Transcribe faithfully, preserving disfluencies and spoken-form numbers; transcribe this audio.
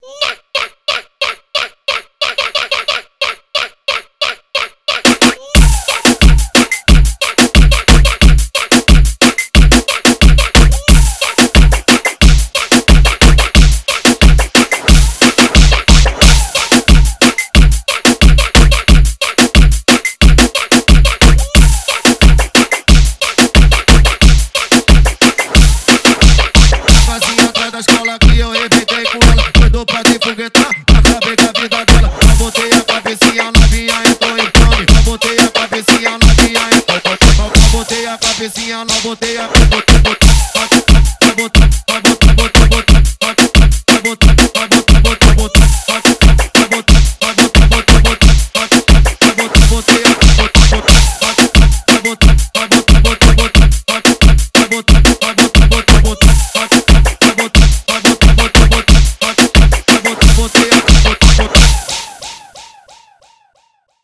Escola que eu arrebentei com ela, doidou pra te foguetar, acabei com a vida dela. Eu botei a cabecinha novinha, entrou em fome. Eu botei a cabecinha novinha, entrou, eu botei a cabecinha, não botei a cabecinha.